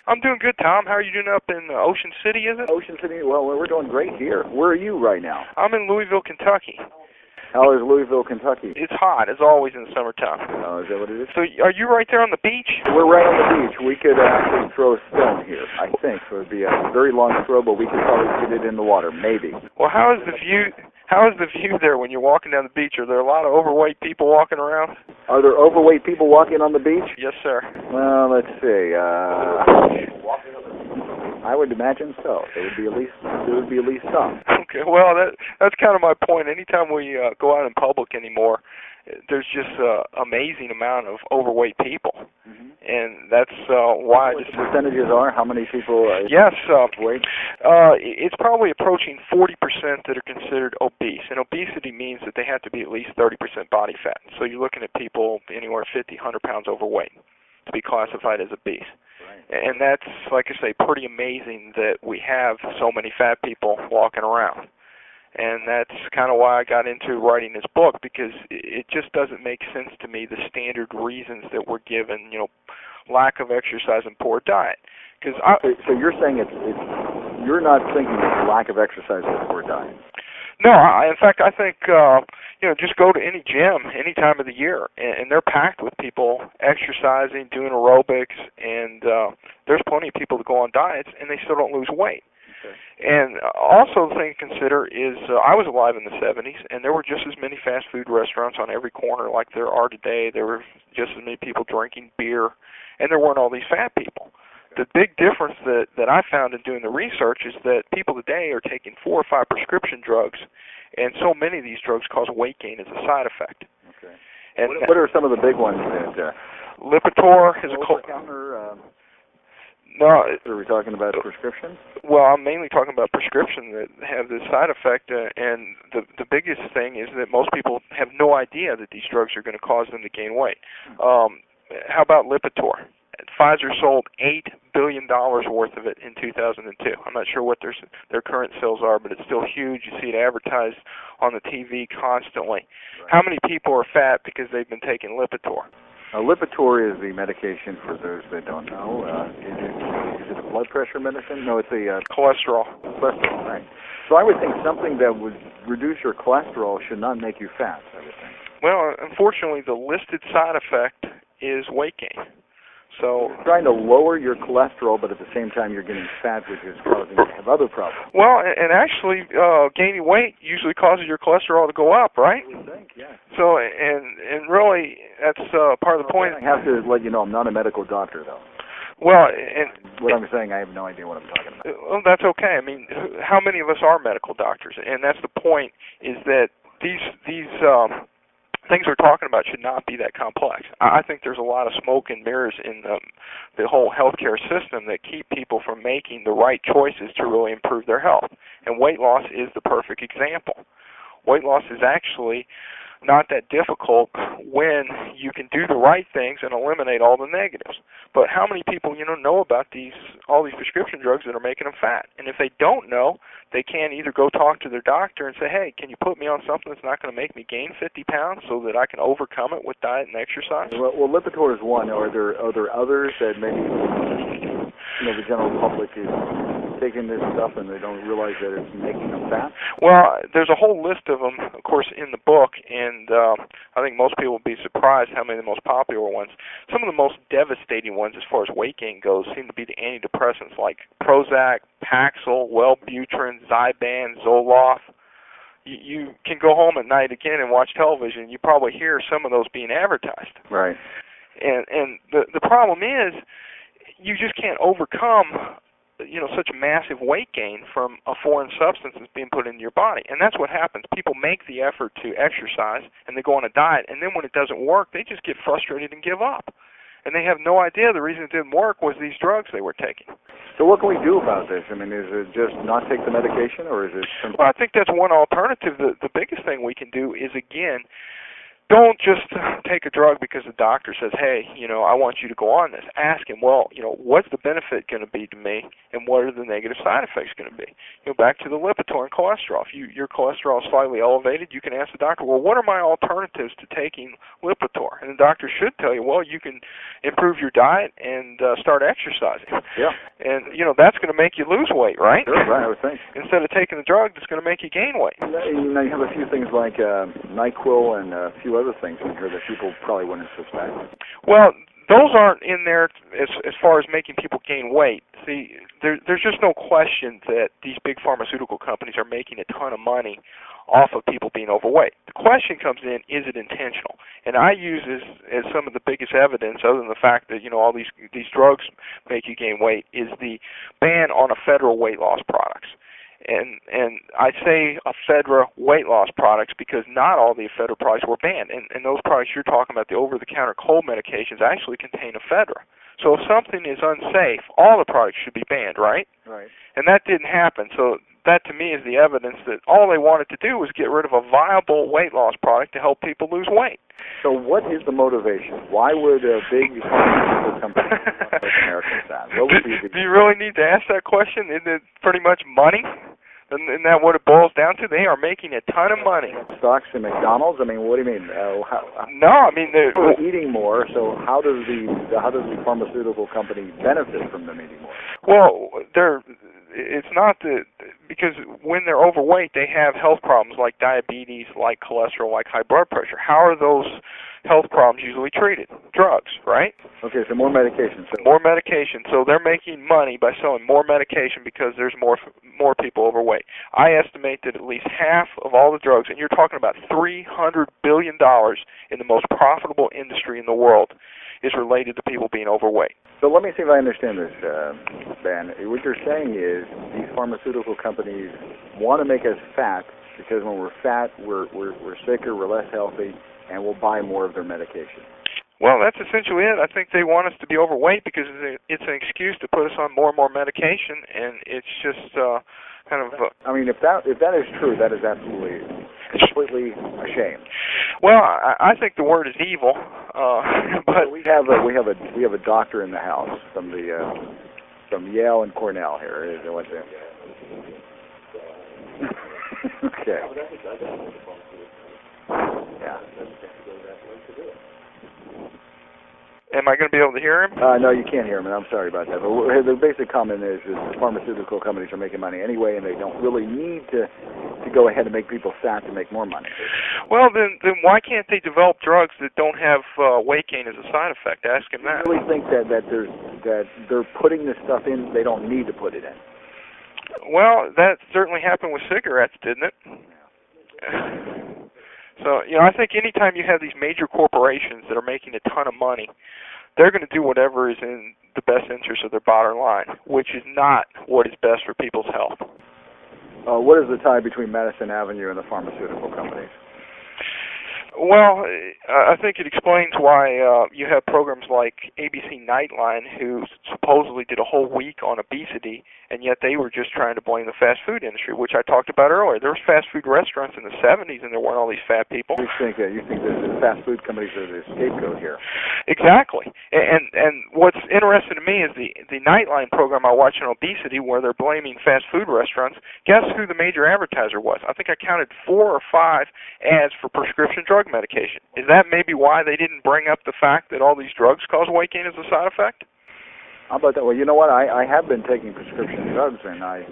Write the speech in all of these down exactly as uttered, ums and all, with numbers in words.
I'm doing good, Tom. How are you doing up in uh, Ocean City, is it? Ocean City, well, we're doing great here. Where are you right now? I'm in Louisville, Kentucky. How is Louisville, Kentucky? It's hot, as always, in the summertime. Oh, is that what it is? So are you right there on the beach? We're right on the beach. We could uh, actually throw a stone here, I think. So it would be a very long throw, but we could probably get it in the water, maybe. Well, how is the view... How is the view there when you're walking down the beach? Are there a lot of overweight people walking around? Are there overweight people walking on the beach? Yes, sir. Well, let's see. Uh, I would imagine so. There would be at least there would be at least some. Okay. Well, that that's kind of my point. Anytime we uh, go out in public anymore, there's just an amazing amount of overweight people, mm-hmm. and that's uh, why I just. What the percentages are? How many people? Uh, yes. Uh, weight? Uh, it's probably approaching forty percent that are considered obese, and obesity means that they have to be at least thirty percent body fat. So you're looking at people anywhere fifty, one hundred pounds overweight to be classified as obese. Right. And that's, like I say, pretty amazing that we have so many fat people walking around. And that's kind of why I got into writing this book, because it just doesn't make sense to me, the standard reasons that we're given, you know, lack of exercise and poor diet. Cause I, so, so you're saying it's, it's you're not thinking it's lack of exercise or poor diet? No, I, in fact, I think, uh, you know, just go to any gym any time of the year, and, and they're packed with people exercising, doing aerobics, and uh, there's plenty of people that go on diets, and they still don't lose weight. Okay. And also the thing to consider is uh, I was alive in the seventies, and there were just as many fast food restaurants on every corner like there are today. There were just as many people drinking beer, and there weren't all these fat people. The big difference that, that I found in doing the research is that people today are taking four or five prescription drugs, and so many of these drugs cause weight gain as a side effect. Okay. And what, what are some of the big ones that... Uh, Lipitor is a... Over-the-counter... Uh, no, are we talking about prescription? Well, I'm mainly talking about prescription that have this side effect, uh, and the the biggest thing is that most people have no idea that these drugs are going to cause them to gain weight. Um, how about Lipitor? Pfizer sold eight billion dollars worth of it in two thousand two. I'm not sure what their their current sales are, but it's still huge. You see it advertised on the T V constantly. Right. How many people are fat because they've been taking Lipitor? Uh, Lipitor is the medication, for those that don't know. Uh, is, it, is it a blood pressure medicine? No, it's a... Uh, cholesterol. Cholesterol, right. So I would think something that would reduce your cholesterol should not make you fat, I would think. Well, unfortunately, the listed side effect is weight gain. So you're trying to lower your cholesterol, but at the same time you're getting fat, which is causing you to have other problems. Well, and actually, uh, gaining weight usually causes your cholesterol to go up, right? I would think, yeah. So, and and really, that's uh, part of the point. I have to let you know I'm not a medical doctor, though. Well, and what I'm saying, I have no idea what I'm talking about. Well, that's okay. I mean, how many of us are medical doctors? And that's the point: is that these these. Um, things we're talking about should not be that complex. I think there's a lot of smoke and mirrors in the, the whole healthcare system that keep people from making the right choices to really improve their health. And weight loss is the perfect example. Weight loss is actually not that difficult when you can do the right things and eliminate all the negatives. But how many people, you know, know about these all these prescription drugs that are making them fat? And if they don't know, they can either go talk to their doctor and say, hey, can you put me on something that's not going to make me gain fifty pounds so that I can overcome it with diet and exercise? Well, well Lipitor is one. Are there, are there others that maybe, you know, the general public is taking this stuff and they don't realize that it's making them fat? Well, there's a whole list of them, of course, in the book, and uh, I think most people will be surprised how many of the most popular ones. Some of the most devastating ones as far as weight gain goes seem to be the antidepressants like Prozac, Paxil, Wellbutrin, Zyban, Zoloft. You, you can go home at night again and watch television. You probably hear some of those being advertised. Right. And and the the problem is you just can't overcome, you know, such massive weight gain from a foreign substance that's being put into your body. And that's what happens. People make the effort to exercise, and they go on a diet, and then when it doesn't work, they just get frustrated and give up. And they have no idea the reason it didn't work was these drugs they were taking. So what can we do about this? I mean, is it just not take the medication, or is it... Well, I think that's one alternative. The, the biggest thing we can do is, again, don't just take a drug because the doctor says, hey, you know, I want you to go on this. Ask him, well, you know, what's the benefit going to be to me, and what are the negative side effects going to be? You know, back to the Lipitor and cholesterol. If you, your cholesterol is slightly elevated, you can ask the doctor, well, what are my alternatives to taking Lipitor? And the doctor should tell you, well, you can improve your diet and uh, start exercising. Yeah. And, you know, that's going to make you lose weight, right? Sure, right, I would think. Instead of taking the drug, it's going to make you gain weight. You know, you have a few things like uh, NyQuil and a few other things in here that people probably wouldn't suspect. Well, those aren't in there as as far as making people gain weight. See, there, there's just no question that these big pharmaceutical companies are making a ton of money off of people being overweight. The question comes in, is it intentional? And I use as, as some of the biggest evidence, other than the fact that, you know, all these these drugs make you gain weight, is the ban on federal weight loss products. And and I say ephedra weight loss products because not all the ephedra products were banned. And, and those products you're talking about, the over-the-counter cold medications, actually contain ephedra. So if something is unsafe, all the products should be banned, right? Right. And that didn't happen. So that, to me, is the evidence that all they wanted to do was get rid of a viable weight loss product to help people lose weight. So what is the motivation? Why would a big pharmaceutical company like Americans that? What would be the... Do you really need to ask that question? Isn't it pretty much money? Isn't that what it boils down to? They are making a ton of money. Stocks in McDonald's? I mean, what do you mean? Uh, how, no, I mean they're well, eating more. So how does the how does the pharmaceutical company benefit from them eating more? Well, they're it's not the because when they're overweight, they have health problems like diabetes, like cholesterol, like high blood pressure. How are those health problems usually treated? Drugs, right? Okay, so more medication. So. More medication. So they're making money by selling more medication because there's more more people overweight. I estimate that at least half of all the drugs, and you're talking about three hundred billion dollars in the most profitable industry in the world, is related to people being overweight. So let me see if I understand this, uh, Ben. What you're saying is these pharmaceutical companies want to make us fat because when we're fat, we're we're, we're sicker, we're less healthy, and we'll buy more of their medication. Well, that's essentially it. I think they want us to be overweight because it's an excuse to put us on more and more medication, and it's just uh, kind of... Uh, I mean, if that if that is true, that is absolutely, completely a shame. Well, I, I think the word is evil, uh, but... So we have a, we have a we have a doctor in the house from the uh, from Yale and Cornell here. What's that? Okay. Yeah. Am I going to be able to hear him? Uh, no, you can't hear him, and I'm sorry about that. But the basic comment is that pharmaceutical companies are making money anyway, and they don't really need to to go ahead and make people fat to make more money. Well, then, then why can't they develop drugs that don't have uh, weight gain as a side effect? Ask him that. I really think that that there's that they're putting this stuff in they don't need to put it in. Well, that certainly happened with cigarettes, didn't it? So, you know, I think anytime you have these major corporations that are making a ton of money, they're going to do whatever is in the best interest of their bottom line, which is not what is best for people's health. Uh, what is the tie between Madison Avenue and the pharmaceutical companies? Well, I think it explains why uh, you have programs like A B C Nightline, who supposedly did a whole week on obesity, and yet they were just trying to blame the fast food industry, which I talked about earlier. There was fast food restaurants in the seventies, and there weren't all these fat people. You think uh, you think that the fast food companies are the scapegoat here? Exactly. And and what's interesting to me is the the Nightline program I watched on obesity, where they're blaming fast food restaurants. Guess who the major advertiser was? I think I counted four or five ads for prescription drug medication. Is that maybe why they didn't bring up the fact that all these drugs cause weight gain as a side effect? How about that? Well, you know what? I, I have been taking prescription drugs, and I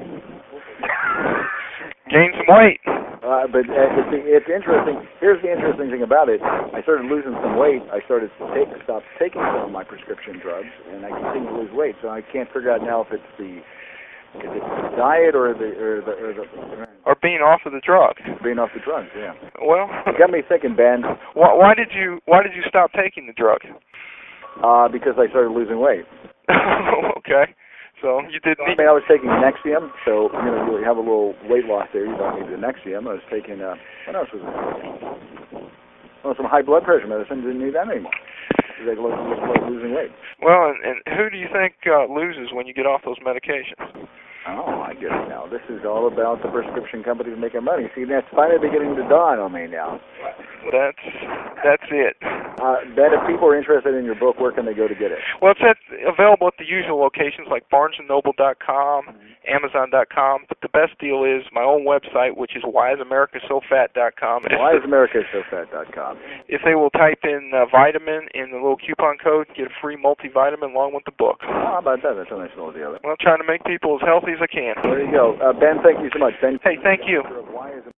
gained some weight. Uh, but uh, it's, it's interesting. Here's the interesting thing about it. I started losing some weight. I started to take, stop taking some of my prescription drugs, and I continue to lose weight. So I can't figure out now if it's the Is it the diet or the or the or the or being off of the drug? Being off the drugs, yeah. Well, it got me thinking, Ben. Why, why did you Why did you stop taking the drug? Uh, because I started losing weight. Okay, so you didn't. I mean, I was taking Nexium, so you know you have a little weight loss there. You don't need the Nexium. I was taking uh, what else was it? Oh, some high blood pressure medicine. Didn't need that anymore. They look, look like losing weight. Well, and, and who do you think uh, loses when you get off those medications? Oh, my goodness, now this is all about the prescription companies making money. See, that's finally beginning to dawn on me now. That's that's it. Uh, Ben, if people are interested in your book, where can they go to get it? Well, it's at, available at the usual locations like barnes and noble dot com, mm-hmm. amazon dot com, but the best deal is my own website, which is why is america so fat dot com. why is america so fat dot com. If they will type in uh, vitamin in the little coupon code, get a free multivitamin along with the book. Oh, how about that? That's a nice little deal. Well, I'm trying to make people as healthy as I can. There you go. Uh, Ben, thank you so much. Ben, hey, thank you.